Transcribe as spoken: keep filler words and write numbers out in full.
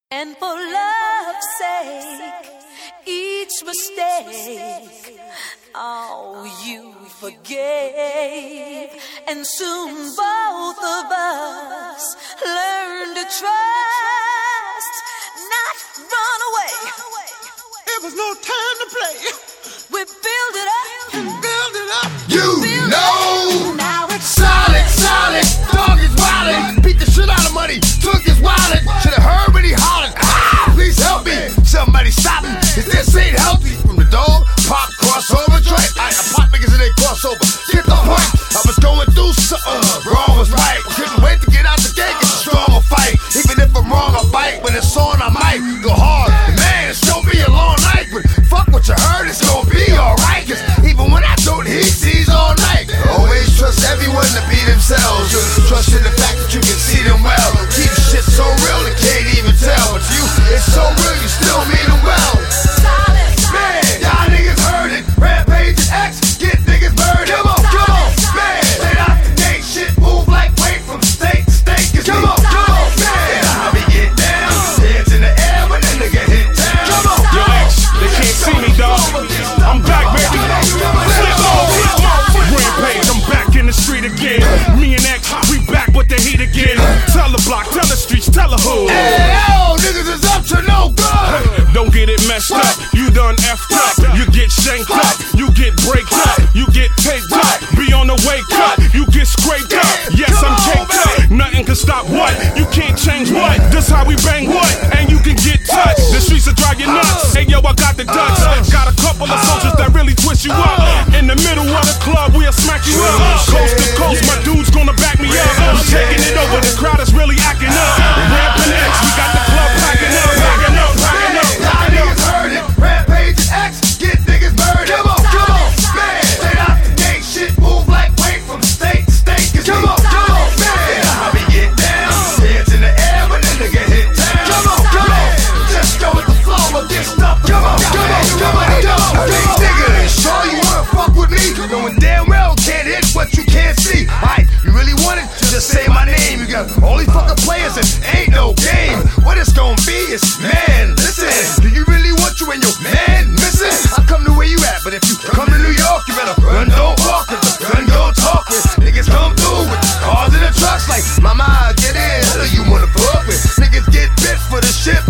And for love's sake, each mistake, oh, you forgave. And soon both of us learned to trust, not run away. It was no time to play. We build it up, Build it up. You build know, it up. Now it's solid, solid, dog is wildin'. Beat the shit out of money, took his wallet. Should've heard when he hollered, ah, please help me. Somebody stop me, cause this ain't healthy. From the dog, pop, crossover, joint. I, I pop niggas and they crossover. Get the point, I was going through something, wrong was right. Couldn't wait to get out the gate, get a stronger fight. Even if I'm wrong, I bite. When it's on, I might go hard. And man, it's gonna be a long night, but fuck what you heard, it's gonna be alright. Cause even when I don't, he sees all night. Always trust everyone to be themselves. Trust in the fact that you can see them well. Keep shit so real, they can't even tell. But you, it's so real, you still mean them well. solid, Man, y'all niggas heard it. Rampage and X, get niggas murdered. Come on, come on, man. Straight out the gate, shit move like weight from state to state. Come on, come on, man. How we get down? Hands in the air when that nigga hit town. Come on, Yo, X, they can't see me, dog. I'm back, baby. Flip on, flip on. Rampage, I'm back in the street again. Me and X, we back with the heat again. Tell the block, tell the streets, tell the hood. Hey, yo, niggas is up to no good. Don't get it messed up, you done effed up. You get shanked up, you get breaked up, you get taped up. Be on the wake up, you get scraped up. Yes, I'm caked up, nothing can stop what? You can't change what? This how we bang what? And you can get touched. The streets will drive you nuts. Hey yo, I got the Dutch. Got a couple of soldiers that really twist you up. In the middle of the club, we'll smack you up. Coast to coast, my dude's gonna back me up. I'm taking it over, the crowd is really acting up. Ramping X, we got the club packing up, packing up, packing up. Y'all niggas heard it. Rampage and X, get niggas murdered. Come on, come on, man. Straight out the gate, shit move like weight from state to state. Come on, come on, man. How we get down? Hands in the air when that nigga hit town. Come on, come on. Just go with the flow, but get stuff. Come on, come on, come on, come on. Hey, nigga, sure you wanna fuck with me? Knowing damn well can't hit what you can't see. Alright, you really want it? Just say my name. You got all these fucking players and ain't no game. What it's gonna be is, man, listen. Do you really want you and your man missing? I come to where you at, but if you come to New York, you better run, don't walk. Cause the gun don't talk with. Niggas come through with cars in the trucks like, mama, get in. Who do you wanna fuck with? Niggas get bit for the shit.